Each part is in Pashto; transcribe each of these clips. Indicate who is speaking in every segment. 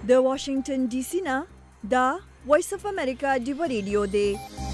Speaker 1: د واشنگټن ډي سي نه دا وایس اف امریکا دی ریډیو دی.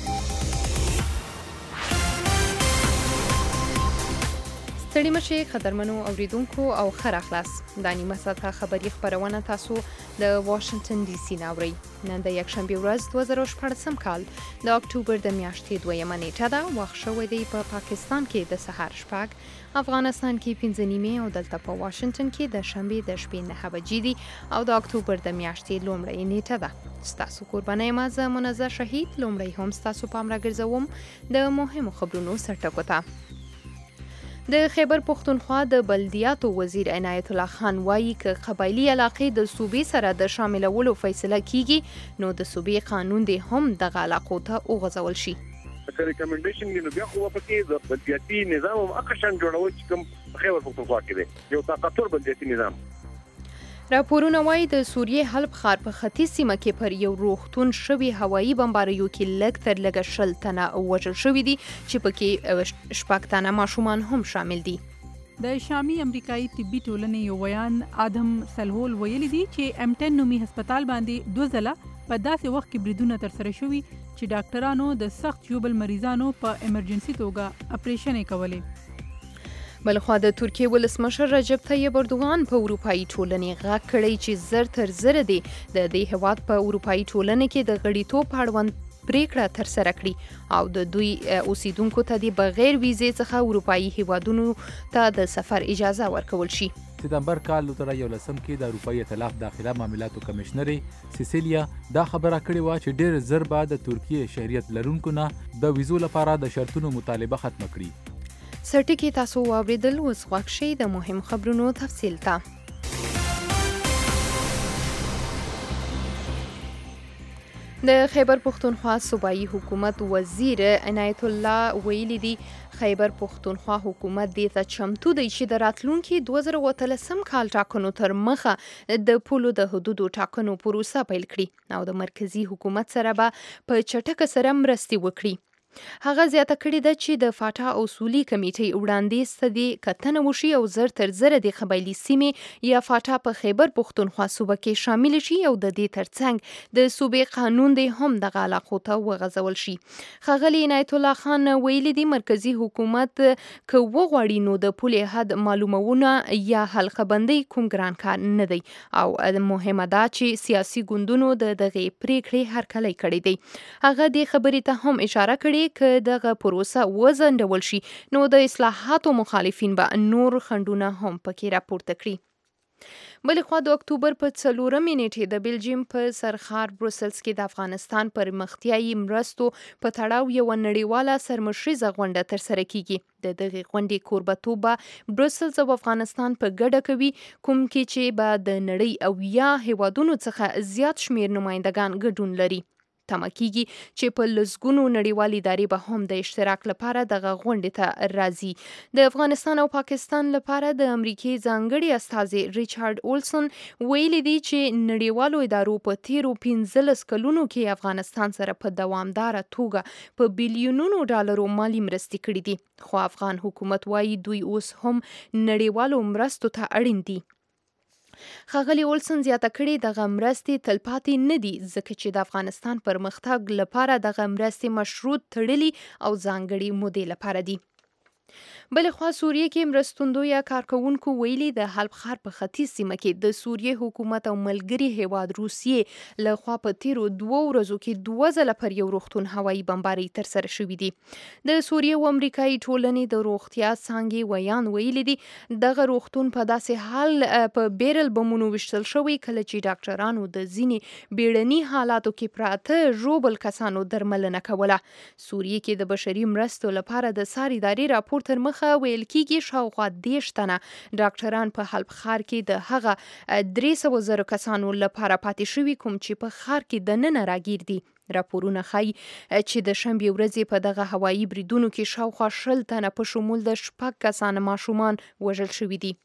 Speaker 2: ستړي مشه قدرمنو اوریدونکو او خر اخلاص د نیمه ساعته خبری خبرونه تاسو د واشنگټن ډي سي نه اورئ. نن د یکشنبه ورځ 2014 کال د اکتوبر د میاشتې 2 نیټه ده. وخت شوی دی په پاکستان کې د سحر شپږ، افغانستان کې 5 نیمه او دلته په واشنگټن کې د شنبه د شپې 9 بجې دي او د اکتوبر د میاشتې لومړۍ نیټه ده. ستاسو قرباني مازه منزه شهید لومړی هم ستاسو پام راګرځوم د مهمو خبرونو سرټکو ته. د خیبر پختونخوا د بلدیاتو وزیر عنایت الله خان وایي که قبایلی علاقې د صوبې سره د شاملولو فیصله کیږي نو د صوبې قانون دی هم دغه علاقو ته وغځول شي.
Speaker 3: ریکمنډیشن دی نو بیا خو په کې د بلدیاتي نظام هم اقشن جوړول چې کوم خیبر پختونخوا کې دی یو طاقتور بلدیاتي نظام.
Speaker 2: راپورونه وایي د سوریې حلب ښار په ختیځ سیمه کې پر یو روغتون شوي هوایي بمباریو کې لږ تر لږه 20 تنه وژل شوي دي چې پکې 6 تنه ماشومان هم شامل دي.
Speaker 4: د شامي امریکایي طبي ټولنې یو بیان آدم سلهول ویلي دي چې M10 نومي هسپتال باندې 2 ځله په داسې وخت کې بریدونه ترسره شوي چې ډاکټرانو د سخت ژوبل مریضانو په ایمرجنسي توګه اپریشن کولې.
Speaker 2: بلخوا د ترکیې ولسمشر رجب طیب اردوغان په اروپایي ټولنې غږ کړی چې زر تر زر دی د دې هیواد په اروپایي ټولنې کې د غړیتوب اړوند پریکړه ترسره کړي او د دوی اوسیدونکو ته د بغیر ویزې څخه اروپایي هیوادونو ته د سفر اجازه ورکول شي.
Speaker 5: سپتمبر کال 2011 کې د اروپایي ائتلاف داخله معاملاتو کمشنرې سیسیلیا دا خبره کړې و چې ډېر زر به د ترکیې شهریت لرونکو نه د ویزو لپاره د شرطونو مطالبه ختم کړي.
Speaker 2: سرټکی تاسو واوریدل اوس غوښ شي د مهم خبرونو تفصیل ته. د خیبر پختونخوا صوبایي حکومت وزیر عنایت الله ویلي دی خیبر پختونخوا حکومت دې ته چمتو دی چې د راتلونکي 2013 کال ټاکنو تر مخه د پولو د حدودو ټاکنو پروسه پیل کړي او د مرکزی حکومت سره به په چټکه سره مرستې وکړي. هغه زیاته کړې ده چې د فاټا اصولي کمیټې وړاندیز ته د کتنه وشي او زر تر زر د قبایلی سیمې یا فاټا په خیبر پختونخوا صوبه کې شامل شي او د دې ترڅنګ د صوبې قانون دی هم دغه علاقو ته وغځول شي. ښاغلي عنایت الله خان ویلي دی مرکزی حکومت که وغواړي نو د پولې حد معلومونه یا حلقه بندي کوم ګران کار نه دی او مهمه ده چې سیاسي ګوندونو د دغه پریکړې هرکلی کړی دی. هغه دې خبرې ته هم اشاره کړې که دغه پروسه وځنډول شي نو د اصلاحاتو مخالفین به نور خنډونه هم پکې راپورته کړي. بلخوا د اکتوبر په 4 نیټې د بلجیم په سرخار بروسلز کې د افغانستان پرمختیایي مرستو په تړاو یو نړیواله سرمشریزه غونډه ترسره کیږي. د دغه غونډې کوربتوب به بروسلز او افغانستان په ګډه کوي کوم کې چې به د نړۍ او یا هیوادونو څخه زیات شمیر نمائندگان ګډون لري. تمه کیږي چې په لسګونو نړیوال ادارې به هم د اشتراک لپاره دغه غونډې ته راځي. د افغانستان او پاکستان لپاره د امریکای ځانګړي استازي ریچارډ اولسن ویلي دی چې نړیوالو ادارو په تیرو 15 کلونو کې افغانستان سره په دوامداره توګه په بلیونونو ډالرو مالی مرستې کړې دي خو افغان حکومت وایي دوی اوس هم نړیوالو مرستو ته اړین دي. ښاغلي اولسن زیاته کړې دغه مرستې تلپاتې نه دي ځکه چې د افغانستان پرمختګ لپاره دغه مرستې مشروط تړلي او ځانګړي مودې لپاره دي. بلخوا سوریې کې مرستندویه کارکونکو ویلي د حلب ښار په ختیځ سیمه کې د سوریې حکومت او ملګري هیواد روسیې له خوا په تیرو 2 ورځو کې 2 ځله پر یو روغتون هوایي بمباري ترسره شوې دي. د سوریې او امریکایي ټولنې د روغتیا څانګې ویان ویلي دي دغه روغتون په داسې حال په بیرل بمونو وشتل شوی کله چې ډاکټرانو د ځینې بیړني حالاتو کې پراته ژوبل کسانو درملنه کوله. سوریې کې د بشري مرستو لپاره د سار ادارې راپور تر مخه ویل کیږي شاوخوا 10 تنه ډاکټران په حلب ښار کې د هغه 300,000 کسانو لپاره پاتې شوي کوم چې په ښار کې دننه راګیر دي. راپورونه ښایي چې د شنبې ورځې په دغه هوایي بریدونو کې شاوخوا 20 تنه په شمول د 6 کسانو ماشومان وژل شوي دي.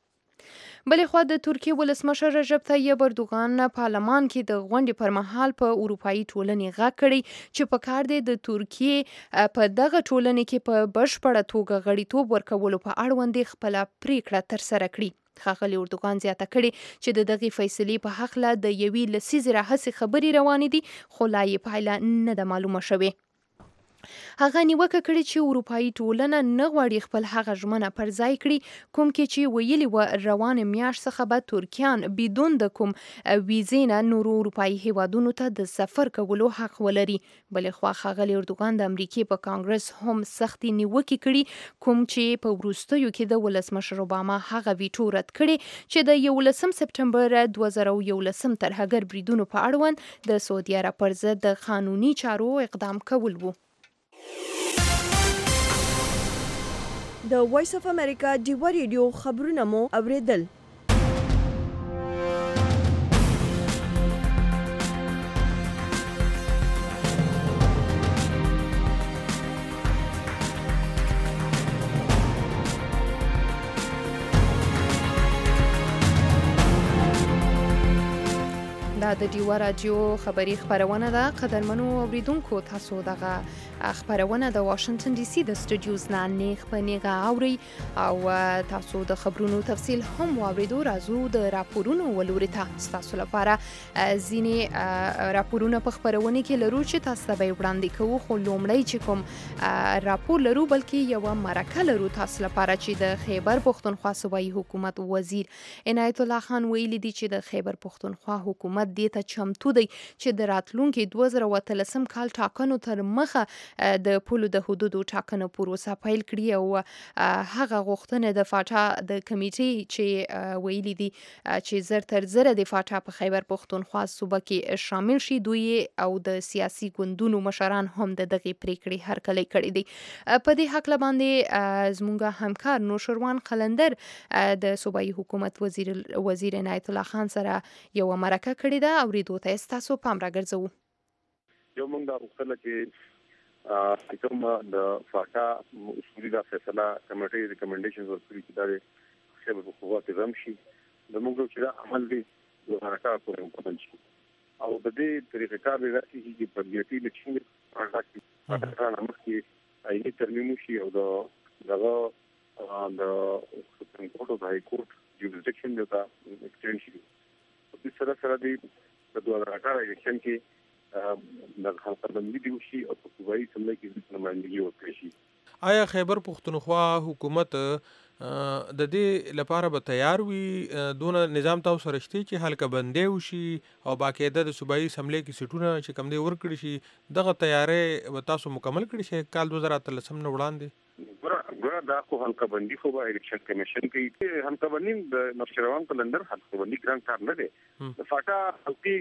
Speaker 2: بلخوا د ترکیې ولسمشر رجب طیب اردوغان پارلمان کې د غونډې پر مهال په اروپایي ټولنې غږ کړی چې په کار دی د ترکیې په دغه ټولنې کې په بشپړه توګه غړیتوب ورکولو په اړوند خپله پریکړه ترسره کړي. ښاغلي اردوغان زیاته کړې چې د دغې فیصلې په هکله د یوې لسیزې راهیسې خبرې روانې دي خو لا یې پایله نه ده معلومه شوې. هغه نیوکه کړې چې اروپایي ټولنه نه غواړي خپل هغه ژمنه پر ځای کړي کوم کې چې ویلي و روانې میاشت څخه به ترکیان بدون د کوم ویزې نه نورو اروپایي هیوادونو ته د سفر کولو حق ولري. بلې خوا ښاغلي اردوغان د امریکې په کانګرس هم سختې نیوکې کړي کوم چې په وروستیو کې د ولسمشر اوباما هغه ویټو رد کړي چې د 11 سپټمبر 2011 ترهګر بریدونو په اړوند د سعودي عرب پر ضد د قانوني چارو اقدام کول وو.
Speaker 1: د وایس اف امریکا ډیوا ریډیو خبرونه مو اوریدل.
Speaker 2: دا د ډیوا راډیو خبری خبرونه ده. قدرمنو اوریدونکو تاسو دغه خبرونه د واشنگټن ډي سي د سټوډیوز نه نیغ په نیغه اوري او تاسو د خبرونو تفصیل هم واوریدو. راځو د راپورونو ولوري ته تاسو لپاره ځینې راپورونه په خبرونه کې لرو چې تاسو ته به وړاندې کوو. خو لومړی چې کوم راپور لرو بلکې یو مرکه لرو تاسو لپاره چې د خیبر پښتونخوا صوبایي حکومت وزیر عنایت الله خان ویلي دی چې د خیبر پښتونخوا حکومت دې ته چمتو دی چې د راتلونکي 2013 کال ټاکنو تر مخه د پولو د حدودو ټاکنو پروسه پیل کړي او هغه غوښتنه د فاټا د کمیټې چې ویلي دي چې زر تر زره د فاټا په خیبر پښتونخوا صوبه کې شامل شي. دوی او د سیاسي ګوندونو مشران هم د دغې پریکړې هرکلی کړی دی. په دې هکله باندې زموږ همکار نوشروان قلندر د صوبایي حکومت وزیر عنایت الله خان سره یو مرکه کړې ده. اوریدو ته تاسو پام راګرځوو.
Speaker 3: یو موږ دا وکړل چې کوم د فاټا اصولي دا فیصله کمیټې ریکمنډیشنز ورکړي چې دا خیبر پښتونخوا کې رمشي د موږ چې دا عمل دی د حرکت په کوم شي او د دې طریقې کار دی چې په بیاټي د چین راځي فاټا نامه کې ایي ترمیم شي او دغه د سپریم کورټ او هاي کورټ جوریسډکشن دا ایکسټنشن د سره دی د 2018 الیکشن کې د خلکبندي دی شي او په صوبایي سملای کې نمائندګي وکړي شي.
Speaker 6: آیا خیبر پښتونخوا حکومت د دې لپاره به تیار وي دون نظام تاسو سره شته چې حلقبندي وشي او باقاعده د صوبایي سملای کې سیټونه چې کم دی ورکړي شي دغه تیارې تاسو مکمل کړی شي کال 2013 نه وړاندې؟
Speaker 3: ګره دا خو حلقبندي خو به الیکشن کمیشن کوي. حلقبندي د نوشروان قلندر حلقبندي ګران کار نه دی. د فاټا حلقي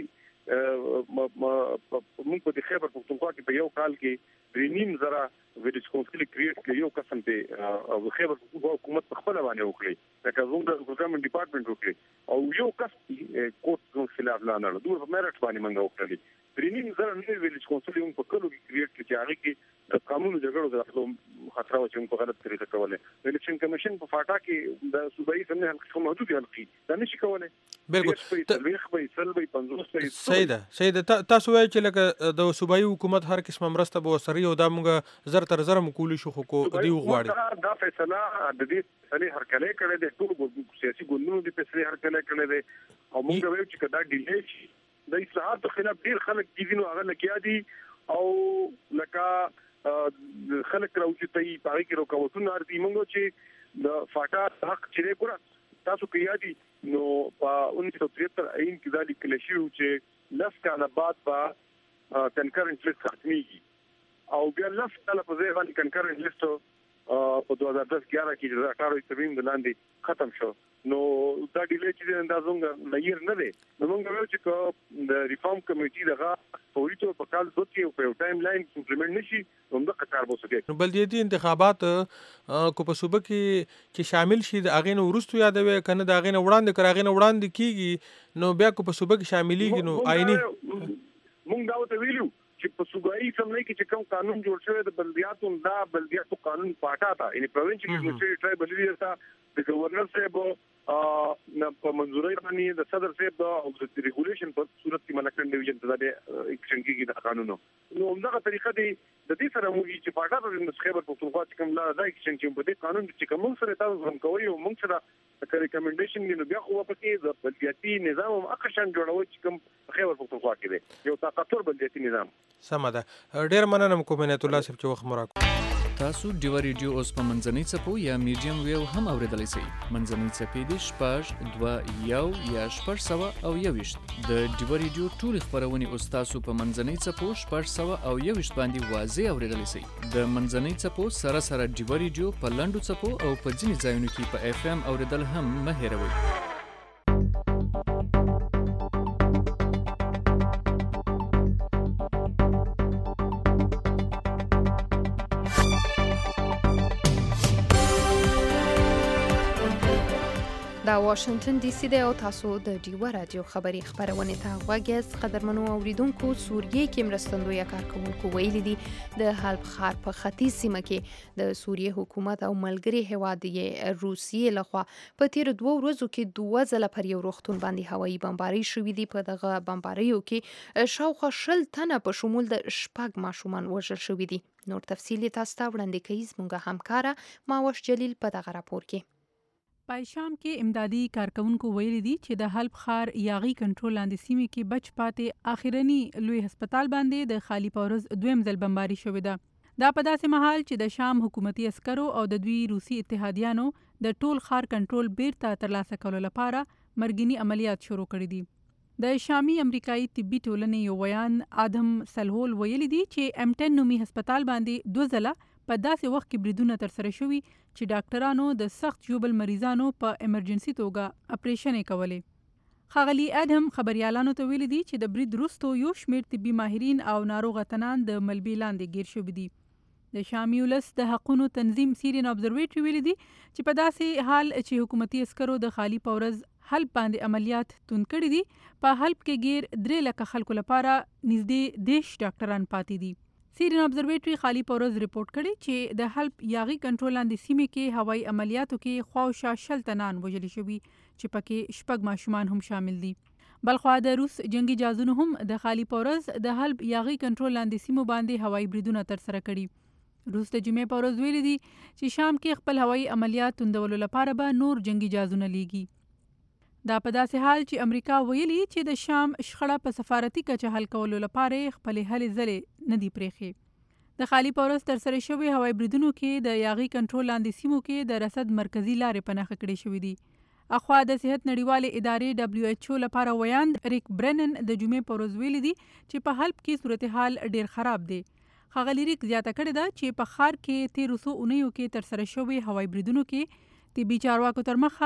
Speaker 3: موږ په خیبر پښتونخوا کې په یو کال کې 3.5 ویډیو کونسل کریټ کړي یو قسم ته او خیبر پښتونخوا حکومت په خپل باندې وکړي لکه زموږ د ګورنمنت ډپارټمنټ وکړي او یو کس کوټ خلاف لاندې دوه په میرټ باندې منګه وکړي. 3.5 ویډیو کونسل یو په کلو کې کریټ کړي چې هغه کې د قانون جګړو د خطر او چې په غلط طریقه کوله. الیکشن کمیشن په فاټا کې د صوبایي سمنه حلقې محدود حلقې دا نشي کوله.
Speaker 6: بالکل صحیح ده. تاسو وایئ چې لکه د صوبایي حکومت هر قسمه مرسته به ورسره او دا موږ زر تر زره مکولی شو خو دی وغواړي
Speaker 3: دا فیصله د دې فیصلې هرکلی کړی دی. ټول سیاسي ګوندونو د فیصلې هرکلی کړی دی او موږ وایو چې دا ډیلې شي د اصلاحاتو خلاف ډیر خلک کیږي نو هغه لکه دي او لکه خلک راوځي په کې رکاوټونه ارتي موږ چې د فاټا حق چې ګور تاسو کې یادي نو په 1973 عین کې دا لیکل شوی چې لس کاله بعد به کنکرنټ لیست ختميږي او بیا لس کاله په ځای باندې کنکرنټ لیست په 2010-11 کې د 18 ترمیم د لاندې ختم شو. نو دا ډیلې چې اندازونګ لیر نه دی نو موږ وایو چې د ریفارم کمیټې دغه فوري تور په کال 2 کې په ټایم لاین امپلیمنٹ نشي نو د کار وسوي.
Speaker 6: نو بلدیاتي انتخابات کو په صوبه کې چې شامل شي د اغې نو ورستو یادوي کنه د اغې نو وړاندې کراغې نو وړاندې کیږي نو بیا کو په صوبه کې شاملېږي نو آئینی
Speaker 3: موږ دا وته ویلو چې په صوبایي سملای کې چې کوم قانون جوړ شوی د بلدیاتو دا بلدیاتو قانون پاټا تا یعنی پروینشل یونیورسيټي ټرایبل ایریا تا د گورنر صاحب په منځوري باندې د صدر صاحب او د ریګولیشن په صورت کې ملکن ډیویژن ته د ایکشن کې د قانونو نو همدغه طریقه دی د دې سره موږ چې پاټا په خیبر پښتونخوا کې کوم لا د ایکشن چې په دې قانون چې کوم سره تاسو هم کوي او موږ سره که ریکمنډیشن نو بیا خو په کې د بلدیاتي نظام هم اقشن جوړول چې کوم خیبر پختونخوا کې دی یو طاقتور بلدیاتي نظام.
Speaker 6: سمه ده. ډېر مننه کوم عنایت الله صاحب چې وخت مو راکړ.
Speaker 7: تاسو ډیوا ریډیو اوس په منځنۍ څپو یا میډیم ویو هم اوریدلی شئ. منځنۍ څپې دي 6 2 1 یا 621. د ډیوا ریډیو ټولې خپرونې اوس تاسو په منځنۍ څپو 621 باندې واضح اوریدلی شئ. د منځنۍ څپو سره سره ډیوا ریډیو په لنډو څپو او په ځینې ځایونو کې په اف ام اوریدل هم مه هیروئ.
Speaker 2: دا واشنگټن ډي سي دی او تاسو د ډیوا رادیو خبري خبرونه ته غوږ یاست. قدرمنو اوریدونکو، سوریې کې مرستندویه کارکونکو ویلي دي د حلب ښار په ختیځ سیمه کې د سوریې حکومت او ملګري هیواد یې روسیې لخوا په تیر 2 ورځو کې 2 ځله پر یو روغتون باندې هوایي بمباري شوې دي. په دغه بمباریو کې شاوخوا 20 تنه په شمول د 6 ماشومان وژل شوي دي. نور تفصیل تاسو ته وړاندې کوي زموږ همکاره ماوش جلیل په دغه راپور کې.
Speaker 4: په شام کې امدادي کارکونکو ویلي دي چې د حلب ښار یاغي کنټرول لاندې سیمې کې بچ پاتې اخیرنی لوی هسپتال باندې د خالی پورز دویم ځل بمباري شوې ده. دا په داسې مهال چې د شام حکومتي عسکرو او د دوی روسي اتحادیانو د ټول ښار کنټرول بیرته ترلاسه کولو لپاره مرګني عملیات شروع کړي دي. د شامي امریکایي طبي ټولنې یو ویان آدم سلهول ویلي دي چې M10 نومي هسپتال باندې 2 ځله په داسې وخت کې بریدونه ترسره شوي چې ډاکټرانو د سخت ژوبل مریضانو په امرجنسي توګه اپریشن کولې. ښاغلي ادم خبريالانو ته ویلي دي چې د برید وروسته یو شمېر طبي ماهرین او ناروغ اتنان د ملبې لاندې ګیر شوي دي. د شامي ولس د حقونو تنظیم سیرین ابزرویټري ویلي دي چې په داسې حال چې حکومتي عسکرو د خالی پورز حلب باندې عملیات توند کړي دي، په حلب کې غیر 3 لکه خلکو لپاره نږدې 10 ډاکټران پاتې دي. سیرین ابزرویټري خالی پورز ریپورت کړي چې د حلب یاغي کنټرول لاندې سیمې کې هوایي عملیاتو کې خواوشا 60 تنان وژل شوي چې پکې 6 ماشومان هم شامل دي. بلخوا د روس جنگي جهازونو هم د خالی پورز د حلب یاغي کنټرول لاندې سیمو باندې هوایي بریدونه ترسره کړي. روس د جمعې پورز ویلي دي چې شام کې خپل هوایي عملیات توندولو لپاره به نور جنگي جهازونه لیږي. دا په داسې حال چې امریکا ویلي چې د شام شخړه په سفارتي کچه حل کولو لپاره خپل هلې ځلې نه دی پرېښې. د خالی پورز ترسره شوی هوایي بریدونو کې د یاغي کنټرول لاندې سیمو کې د رسد مرکزی لارې په نښه کړې شوې دي. اخوا د صحت نړیوالې ادارې WHO لپاره ویاند ریک برنن د جمعې پورز ویلي دي چې په حلب کې صورتحال ډیر خراب دی. ښاغلي ریک زیاته کړې ده چې په ښار کې 1300 اونیو کې ترسره شوی هوایي بریدونو کې طبي چارواکو تر مخه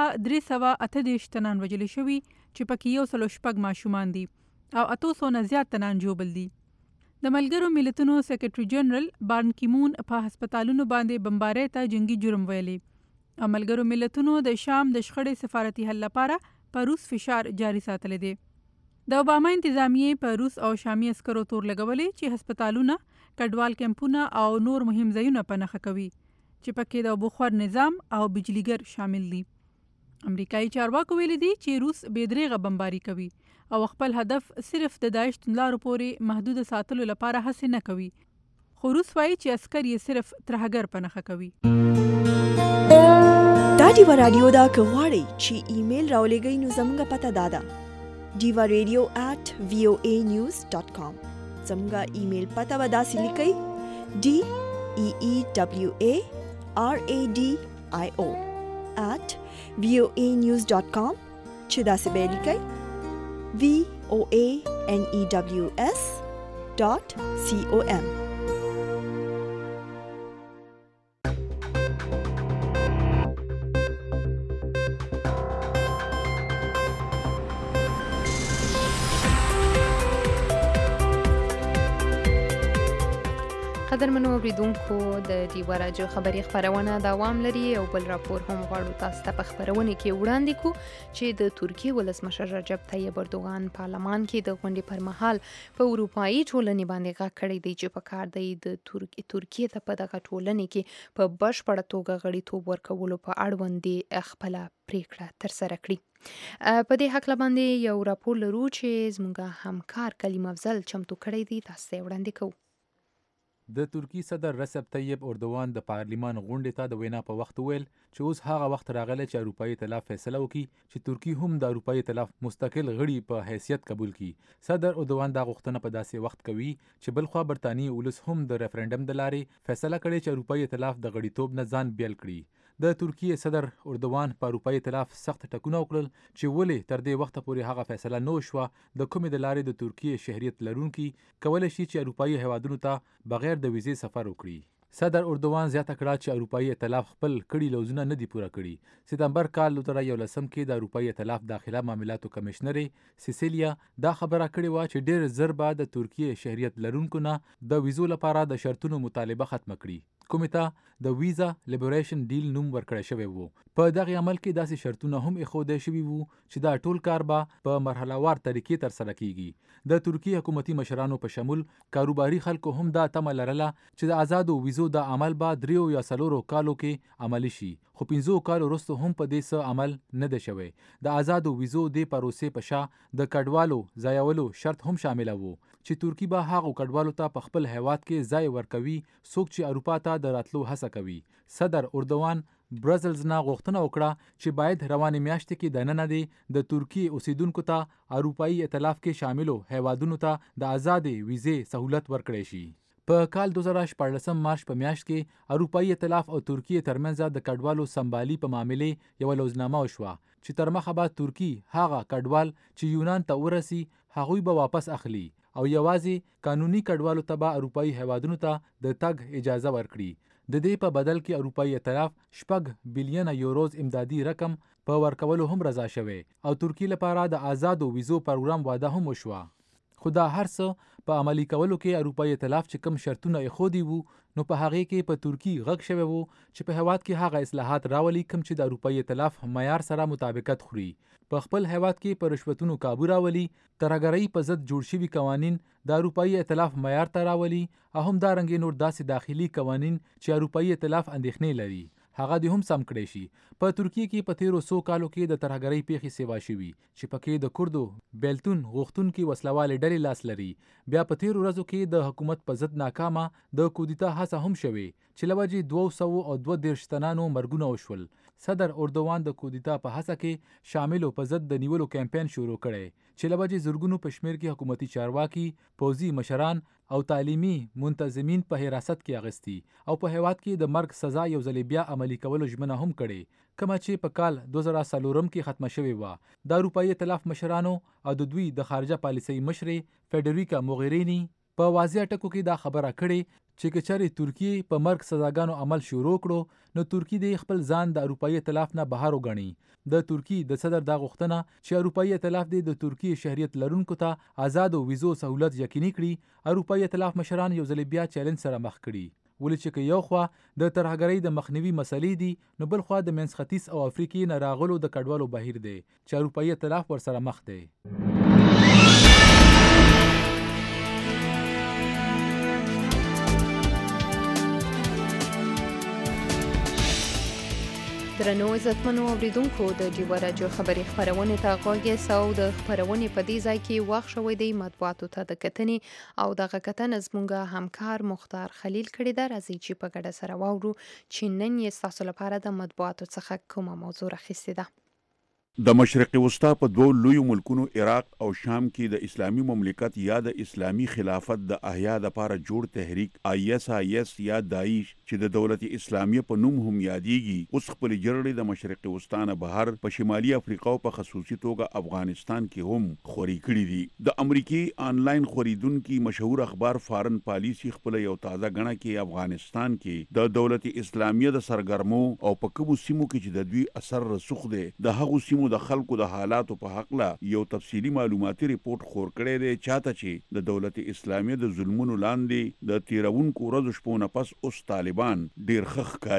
Speaker 4: 328 تنان وژل شوي چې پکې 106 ماشومان دي او 800 نه زیات تنان جوبل دي. د ملګرو ملتونو سیکریټري جنرال بان کیمون په هسپتالونو باندې بمبارۍ ته جنگي جرم ویلي. ملګرو ملتونو د شام د شخړې سفارتي حل لپاره په روس فشار جاري ساتلی دی. د اوباما انتظامیې په روس او شامي عسکرو تور لګولې چې هسپتالونه، کډوال کیمپونه او نور مهم ځایونه په نښه کوي چې پکې د بخار نظام او بجلیګر شامل دي. امریکایي چارواکو ویلي دي چې روس بېدریغه بمباري کوي او خپل هدف صرف د داعش توندلارو پورې محدود ساتلو لپاره هڅې نه کوي، خو روس وایي چې عسکر یې صرف ترهګر په نښه کوي.
Speaker 1: دا ډیوا رادیو دا که غواړئ چې ایمیل راولېږئ نو زموږ پته دا ده diva.radio@voanews.com. زموږ ایمیل پته به داسې لیکئ DEEWARADIO@voanews.com چې داسې به لیکئ VOANEWS.com.
Speaker 2: قدرمنو اوریدونکو، د ډیوا رادیو خبري خبرونه دوام لري او بل راپور هم غواړو تاسو ته په خبرونه کې وړاندې کو چې د ترکیې ولسمشر رجب طیب اردوغان پارلمان کې د غونډې پر مهال په اروپایي ټولنې باندې غږ کړی دی چې په کار دی د ترکیې ته په دغه ټولنې کې په بشپړه توګه غړیتوب ورکولو په اړوند خپله پریکړه ترسره کړي. په دې هکله باندې یو راپور لرو چې زموږ همکار کلیم افضل چمتو کړی دی، تاسو ته وړاندې کوو.
Speaker 5: د ترکی صدر رسب طیب اردوان د پارلیمان غونډې ته د وینا په وخت ویل چې اوس هغه وخت راغلی چې اروپایي ائتلاف فیصله وکړي چې ترکی هم د اروپایي ائتلاف مستقل غړي په حیثیت قبول کړي. صدر اردوان دا غوښتنه په داسې وخت کوي چې بلخوا برطانیې ولس هم د ریفرنډم د لارې فیصله کړې چې اروپایي ائتلاف د غړیتوب نه ځان بیل کړي. د ترکیې صدر اردوان په اروپایي ائتلاف سخت ټکونه وکړل چې ولې تر دې وخته پورې هغه فیصله نه وشوه د کومې د لارې د ترکیې شهریت لرونکي کولی شي چې اروپایي هیوادونو ته بغیر د ویزې سفر وکړي. صدر اردوان زیاته کړه چې اروپایي ائتلاف خپل کړي لوزونه نه دي پوره کړي. سپتمبر کال 2011 کې د اروپایي ائتلاف داخله معاملاتو کمشنرې سیسیلیا دا خبره کړې وه چې ډېر زر به د ترکیې شهریت لرونکو نه د ویزو لپاره د شرطونو مطالبه ختمه کړي، کومې ته د ویزا لیبریشن ډیل نوم ورکړی شوی وو. په دغه عمل کې داسې شرطونه هم ایښودل شوي وو چې دا ټول کار به په مرحلهوار طریقې ترسره کیږي. د ترکیې حکومتي مشرانو په شمول کاروباري خلکو هم دا تمه لرله چې د آزادو ویزو د عمل به 3 یا 4 کالو کې عملی شي، خو 5 کالو وروسته هم په دې څه عمل نه دی شوی. د آزادو ویزو د پروسې په شا د کډوالو ځایولو شرط هم شامل وو چې ترکی به هغو کډوالو ته په خپل هیواد کې ځای ورکوي څوک چې اروپا ته د راتلو هڅه کوي. صدر اردوان برازلز نه غوښتنه وکړه چې باید روانې میاشتې کې دننه دی د ترکی اوسیدونکو ته اروپایي ائتلاف کې شاملو هیوادونو ته د آزادې ویزې سهولت ورکړی شي. په کال 2014 مارچ په میاشت کې اروپایي ائتلاف او ترکیې ترمنځ د کډوالو سمبالي په معاملې یوه لوزنامه وشوه چې تر مخه به ترکی هغه کډوال چې یونان ته ورسي هغوی به واپس اخلي او یوازې قانوني کډوالو ته به اروپایي هیوادونو ته د تګ اجازه ورکړي. د دې په بدل کې اروپایي ائتلاف 6 بلین یوروز امدادي رقم په ورکولو هم رضا شوی او ترکی لپاره د آزادو ویزو پروګرام واده هم وشوه. خو دا هر څه په عملي کولو کې اروپایي ائتلاف چې کوم شرطونه ایښودي وو نو په هغې کې په ترکی غږ شوی وو چې په هیواد کې هغه اصلاحات راولي کوم چې د اروپایي ائتلاف معیار سره مطابقت خوري. په خپل هیواد کې په رشوتونو کابو راولي، ترهګرۍ په ضد جوړ شوي قوانین د اروپایي ائتلاف معیار ته راولي او همدارنګې نور داسې داخلي قوانین چې اروپایي ائتلاف اندېښنې لري هغه دې هم سم کړی شي. په ترکیې کې په تیرو 100 کالو کې د ترهګرۍ پیښې سیوا شوي چې پکې د کردو بیلتون غوښتونکي وسلوالې ډلې لاس لري. بیا په تیرو ورځو کې د حکومت په ضد ناکامه د کودتا هڅه هم شوې چې له وجې 232 تنانو مرګونه وشول. صدر اردوان د کودتا په هڅه کې شاملو په ضد د نیولو کمپاین شروع کړی چې له وجې زرګونو په شمېر کې حکومتي چارواکي، پوځي مشران او تعلیمي منتظمین په حراست کې اخیستي او په هیواد کې د مرګ سزا یو ځل بیا عملي کولو ژمنه هم کړې، کومه چې په کال 2004 کې ختمه شوې وه. د اروپایي ائتلاف مشرانو او د دوی د خارجه پالیسۍ مشرې فیډریکا موغرینی په واضح ټکو کې دا خبره کړې چې که چېرې ترکیې په مرګ سزاګانو عمل شروع کړو نو ترکی د خپل ځان د اروپایي ائتلاف نه بهر وګڼي. د ترکی د صدر دا غوښتنه چې اروپایي ائتلاف د ترکیې شهریت لرونکو ته آزادو ویزو سہولت یقیني کړي اروپایي ائتلاف مشران یو ځل بیا چیلنج سره مخ کړي. ولې چې که یو خوا د ترهګرۍ د مخنیوي مسلې دي نو بل خوا د منځ ختیځ او افریقې نه راغلو د کډوالو بهیر دی چې اروپایي ائتلاف ورسره مخ دی.
Speaker 2: درنو عزتمنو اوریدونکو د ډیوه راډیو خبري خپرونې ته غوږ یاست او د خپرونې په دې ځای کې وخت شوی دی مطبوعاتو ته د کتنې او دغه کتنه زموږ همکار مختار خلیل کړې ده. راځئ چې په ګډه سره واورو چې نن یې ستاسو لپاره د مطبوعاتو څخه کومه موضوع راخیستې ده.
Speaker 8: د مشرق وسطا په 2 لویو ملکونو عراق او شام کې د اسلامي مملکت یا د اسلامي خلافت د احیا لپاره جوړ تحریک ISIS یا داعش چې د دولت اسلامیه په نوم هم یادېږي اوس خپل جرړې د مشرق وسطا نه بهر په شمالي افریقا او په خصوصي توګه افغانستان کې هم خوري کړي دي. د امریکای آنلاین خوریدونکو مشهور اخبار فارن پالیسی خپل یو تازه غنه کې افغانستان کې د دولت اسلامیه د سرګرمو او په کومو سیمو کې چې د دوی اثر رسوخ دی د هغو سیمو د خلکو د حالاتو په حق لا یو تفصیلی معلوماتي ریپورت خور کړی دی چاته چې د دولت اسلامیه د ظلمونو لاندې د 13 ورځو شپو نه پس اوس طالبان ډیر ښه ښکاري.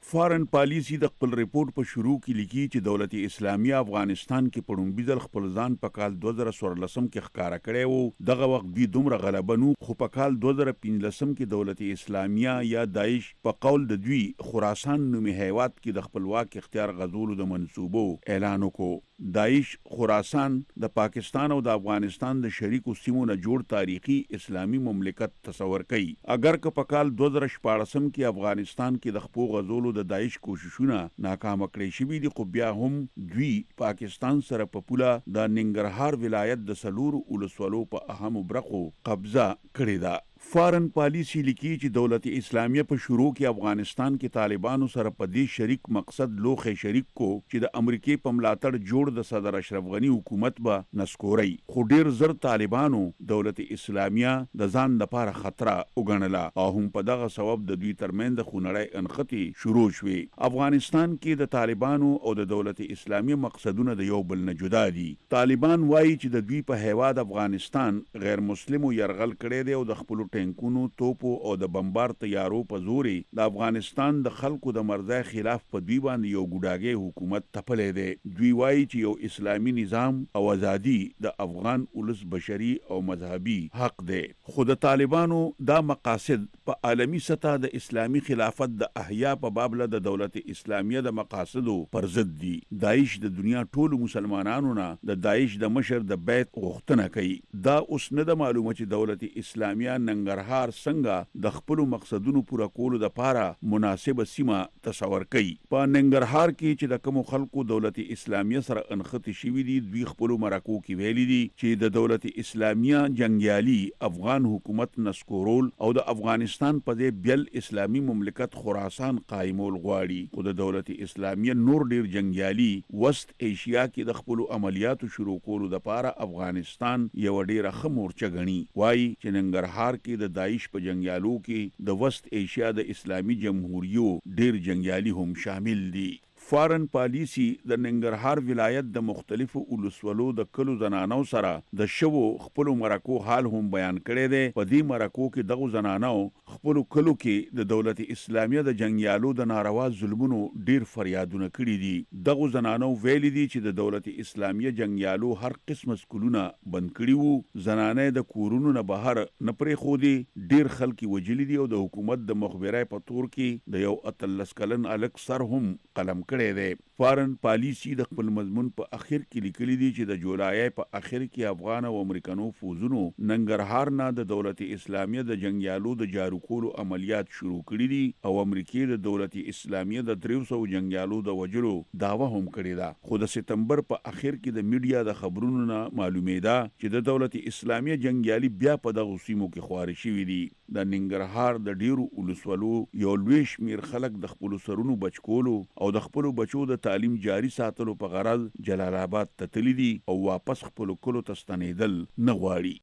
Speaker 8: فارن پالیسی د خپل ریپورت په شروع کې لیکي چې دولت اسلامیه افغانستان کې په لومړي ځل خپل ځان په کال 2014 کې ښکارا کړی و. دغه وخت دوی دومره غلبه نو، خو په کال 2015 کې دولت اسلامیه یا داعش په قول د دوی خراسان نومي هیواد کې د خپلواک اختیار غزولو د منصوبو اعلان وکړ. داعش خراسان د پاکستان او د افغانستان د شریکو سیمو نه جوړ تاریخي اسلامی مملکت تصور کوي. اگر که په کال 2014 کې افغانستان کې د خپل غزولو د داعش کوششونه ناکام کړی شوي دي، خو بیا هم دوی پاکستان سره په پوله د ننګرهار ولایت د سلور ولسوالو په اهمو برخو قبضه کړې ده. فارن پالیسی لیکي چې دولت اسلامیه په شروع کې افغانستان کې طالبانو سره په دې شریک مقصد لوخه شریک کو چې د امریکای په ملاتړ جوړ د صدر اشرف غنی حکومت به نسکوري، خو ډیر زر طالبانو دولت اسلامیه د ځان لپاره خطر وګڼله او هم په دغه سبب د دوی ترمنځ خونړی انختی شروع شوې. افغانستان کې د طالبانو او د دولت اسلامیه مقصدونه د یو بل نه جدا دي. طالبان وایي چې د دوی په هیواد افغانستان غیر مسلمو يرغل کړي دي او د خپل ټینکونو، توپو او د بمبار تیارو په زوري د افغانستان د خلکو د مرزای خلاف په دوی باندې یو ګډاګي حکومت تپلې دی. دوی وایي چې یو اسلامی نظام او ازادي د افغان ولس بشري او مذهبي حق دی. خو د طالبانو دا مقاصد په عالمی سطح د اسلامی خلافت د احیا په بابله د دولت اسلامیه د مقاصدو پر ضد دي. داعش د دنیا ټولو مسلمانانو نه د داعش د مشر د بیت غوښتنه کوي. دا اوس نه د معلومه چې دولت اسلامیه ننګرهار څنګه د خپل مقصدونو پوره کولو لپاره مناسبه سیمه تصور کوي. په ننګرهار کې چې د کوم خلکو دولت اسلامیه سره انختی شوی دي، دوی خپل مرکو کې ویلي دي چې د دولت اسلامیه جنگیالي افغان حکومت نسکورول او د افغانستان په دې بیل اسلامی مملکت خراسان قائمول غواړي. خو د دولت اسلامیه نور ډیر جنگیالي وست ایشیا کې د خپل عملیاتو شروع کولو لپاره افغانستان یو ډیره خمورچه غني. وایي چې ننګرهار کې د داعش په جنگیالو کې د وست ایشیا د اسلامی جمهوریو ډیر جنگیالي هم شامل دي. فارن پالیسی د ننګرهار ولایت د مختلفو ولسوالو د کلو زنانو سره د شوو خپل مرکو حال هم بیان کړی دی. په دې مرکو کې دغه زنانو خپل کلو کې د دولت اسلامیه د جنگیالو د ناروا ظلمونو ډیر فریادونه کړي دي. دغه زنانو ویلي دي چې د دولت اسلامیه جنگیالو هر قسم سکولونه بند کړي وو، زنانه د کورونو نه بهر نه پرې خو دي، ډیر خلک وجلی دي او د حکومت د مخبرای په تور کې د یو اتلس کلن الک سر هم قلم کړي دی. فارن پالیسی د خپل مضمون په اخر کې لیکلي دي چې د جولای په اخر کې افغان او امریکانو فوزونو ننګرهار نه د دولت اسلامیه د جنگیالو د جارو کولو عملیات شروع کړي دي او امریکای د دولت اسلامیه د 300 جنگیالو د وجلو داوا هم کړې ده. خو د سپتمبر په اخر کې د میډیا د خبرونو نه معلومېده چې د دولت اسلامیه جنگیالي بیا په دغه سیمو کې خواري شوي دي. د ننګرهار د ډیرو ولسوالو یو لوی شمیر خلک د خپل سرونو بچکولو او د خپل بچو د تعلیم جاری ساتلو په غرض جلال آباد ته تللي دي او واپس خپل کلو ته ستنېدل نه غواړي.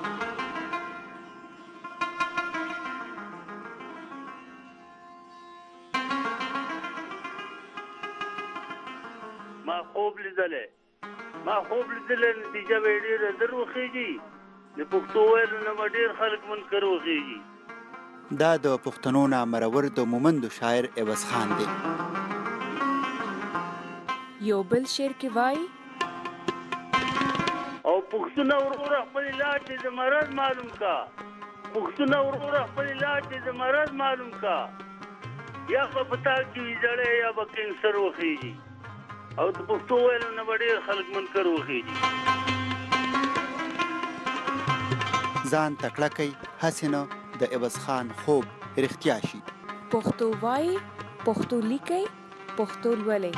Speaker 9: ما خوب لیدلې نتیجه به ډېره در وخېږي. د پښتو ویلو نه به ډېر خلک منکر وخېږي.
Speaker 10: دا د پښتنو نامرور د مومندو شاعر عوض خان دی.
Speaker 11: یو بل شعر کې وایي
Speaker 9: او پښتونه وروره خپل لاټې د مرض معلوم کا، پښتونه وروره خپل لاټې د مرض معلوم کا، یا په پتا کې ویجړې یا به کینسر وخېږي او د پښتو ویلو نه به ډېر خلک منکر وخېږي.
Speaker 10: ځان تکړه کوي هسې نه د عوض خان خوب رښتیا شي.
Speaker 11: پښتو وایي، پښتو لیکي، پښتو لولئ.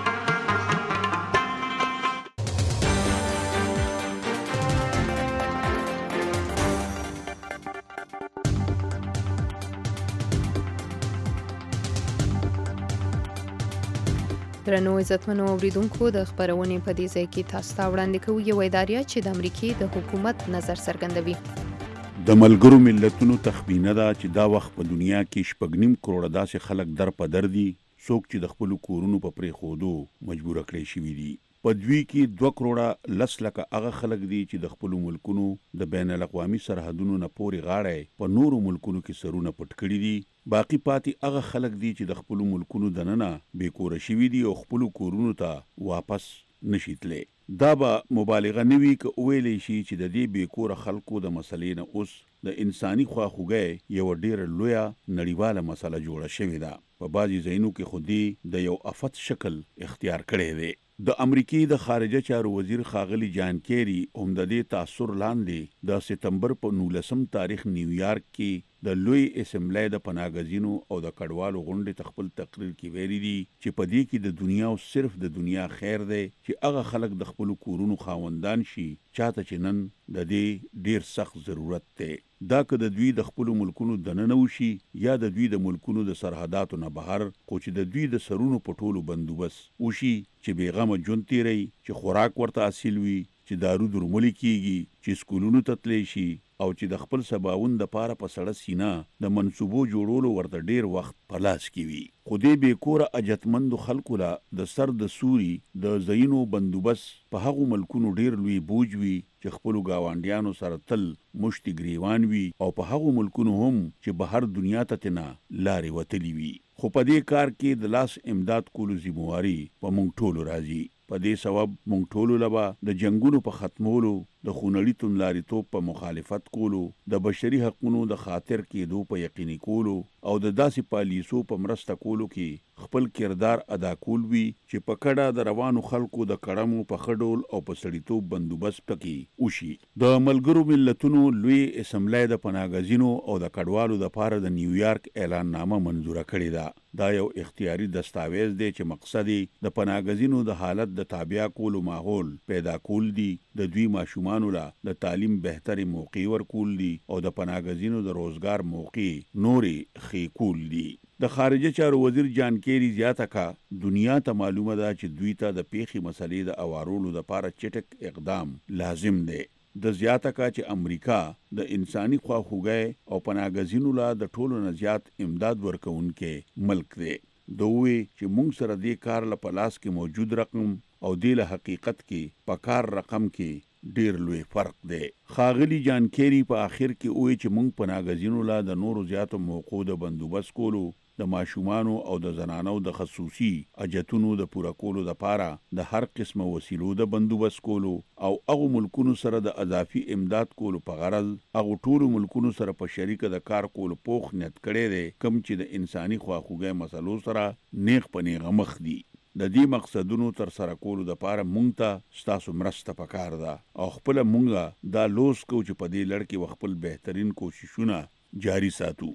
Speaker 2: درنو عزتمنو اوریدونکو، د خبرونې په دې ځای کې تاسو ته وړاندې کوو یو اداریه چې د امریکای د حکومت نظر څرګندوي.
Speaker 8: د ملګرو ملتونو تخمینه ده چې دا وخت په دنیا کې 6.5 کروڑه داسې خلک در په در دي څوک چې د خپل کورونو په پرېښودو مجبور کړی شوي دي. په دوی کې 2 کروڑه 10 لکه هغه خلک دي چې د خپل ملکونو د بین الاقوامي سرحدونو نه پورې غاړه په نورو ملکونو کې سرونه پټ کړي دي باقی پاتې هغه خلک دي چې د خپل ملکونو دننه بې کور شوي دي او خپل کورونو ته واپس نشي تللی. دا به مبالغه نه وي که وویلی شي چې د دې بې کوره خلکو د مسلې نه اوس د انساني خواخوږۍ یوه ډېره لویه نړیواله مسله جوړه شوې ده. په بعضې ځایونو کې خو دې د یو افت شکل اختیار کړی دی. د امریکې د خارجه چارو وزیر ښاغلي جان کیری هم د دې تاثر لاندې د سپتمبر په 19 تاریخ نیویارک کې د لوی اسمبلی د پناهګزینو او د کډوالو غونډې ته خپل تقریر کې ویلي دي چې په دې کې د دنیا او صرف د دنیا خیر دی چې هغه خلک د خپلو کورونو خاوندان شي چاته چې نن د دې ډیر سخت ضرورت دی. دا که د دوی د خپلو ملکونو دننه وشي یا د دوی د ملکونو د سرحداتو نه بهر، خو چې د دوی د سرونو په ټولو بندوبست وشي، چې بېغمه ژوند تیری، چې خوراک ورته حاصل وي، چې دارو درملې کیږي، چې سکولونو ته تللی شي، او چې د خپل سباوون د پاره په سړه سینه د منصوبو جوړولو ورته ډیر وخت په لاس کې وي. خو دې بې کوره اجتمندو خلکو له د سر د سوري د ځایونو بندوبست په هغو ملکونو ډیر لوی بوج وي چې خپلو ګاونډیانو سره تل مشتي ګریوان وي، او په هغو ملکونو هم چې بهر دنیا ته تنه لارې وتلي وي. خو په دې کار کې د لاس امداد کولو ذمواري په موږ ټولو راځي. په دې سبب موږ ټولو له به د جنګونو په ختمولو، د خونړي توندلاریتوب په مخالفت کولو، د بشري حقونو د خاطر کېدو په یقیني کولو، او د داسې پالیسو په مرسته کولو کې خپل کردار ادا کول وي چې په کډه د روانو خلکو د کړمو په ښه ډول او په سړیتوب بندوبست پکې وشي. د ملګرو ملتونو لوی اسمبلی د پناهګزینو او د کډوالو دپاره د نیویارک اعلان نامه منظوره کړې ده. دا یو اختیاري دستاویز دی چې مقصد د پناهګزینو د حالت د تابع کولو ماحول پیدا کول دي، د دوی ماشومانو له د تعلیم بهتري موقع ورکول دي، او د پناهګزینو د روزګار موقع نورې ښې کول دي. د خارجه چارو وزیر جان کیری زیاته کا دنیا ته معلومه ده چې دوی ته د پیښې مسلې د اوارولو دپاره چټک اقدام لازم دی. د زیاته کا چې امریکا د انساني خواخوږۍ او پناهګزینو له د ټولو نه زیات امداد ورکوونکی ملک دی. د وی چې موږ سره دې کار له په لاس کې موجود رقم او دې له حقیقت کې په کار رقم کې ډیر لوی فرق دی. ښاغلي جان کیری په آخر کې وی چې موږ پناهګزینو له د نورو زیاتو موقعو د بندوبست کولو، د ماشومانو او د زنانو د خصوصي اجتونو د پوره کولو دپاره د هر قسمه وسیلو د بندوبست کولو، او هغو ملکونو سره د اضافي امداد کولو په غرض هغو ټولو ملکونو سره په شریکه د کار کولو پوخ نیت کړی دی، کوم چې د انساني خواخوږۍ مسلو سره نیغ په نیغه مخ دي. د دې مقصدونو تر سره کولو دپاره مونږ ته ستاسو مرسته پکار ده، او خپله مونږه دا لوس کو چې په دې لړ کې خپل بهترین کوششونه جاری ساتو.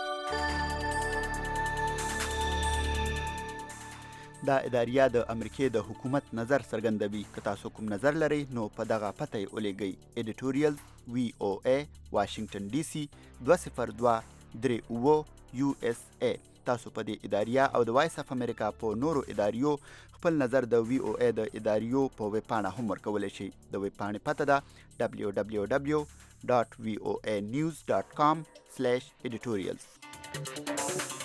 Speaker 10: دا اداریه د امریکې د حکومت نظر څرګندوي. که تاسو کوم نظر لرئ نو په دغه پته یې ولیږئ: editorial VOA واشنگټن DC 20238 USA. تاسو په دې اداریه او د وایس اف امریکا په نورو اداریو خپل نظر د VOA د اداریو په ویب پاڼه هم ورکولی شئ. د ویب پاڼې پته ده www.voanews.com/editorials.